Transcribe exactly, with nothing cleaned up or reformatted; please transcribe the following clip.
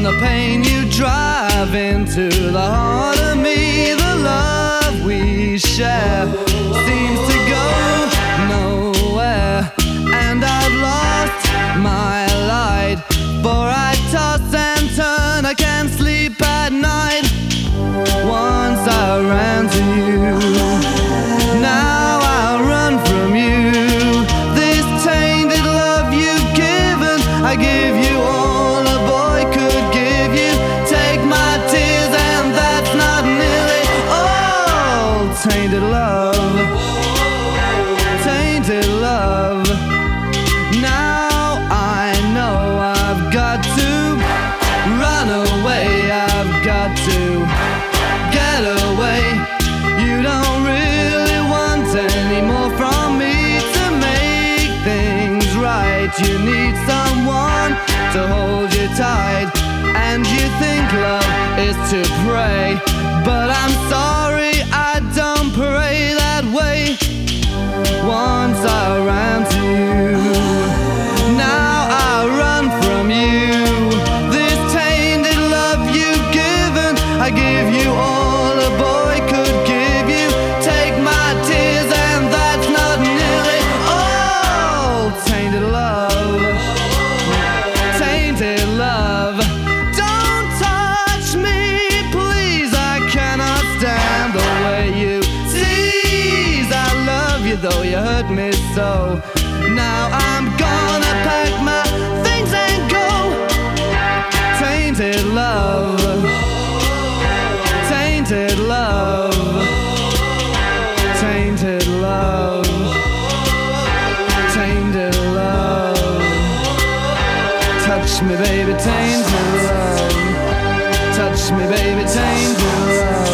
the pain you drive into the heart of me. The love we share seems to go nowhere, and I've lost my light, for I toss and turn, I can't sleep at night. Once I ran to you, now I run from you. This tainted love you've given, I give you all a boy could give you. Take my tears and that's not nearly all. Tainted love, tainted love. Now I know I've got to run away, I've got to get away. You don't really want any more from me to make things right. You need someone to hold you tight, and you think love is to pray, but I'm sorry, I don't pray that way. Once I ran to you, now I run from you. This tainted love you've given, I give you all a boy could give you. Take my tears and that's not nearly all. Tainted love, tainted love. Don't touch me, please, I cannot stand the way you tease. I love you though you hurt me so. Now I'm gonna pack my things and go. Tainted love, tainted love, tainted love, tainted love. Touch me baby, tainted love. Touch me baby, tainted love.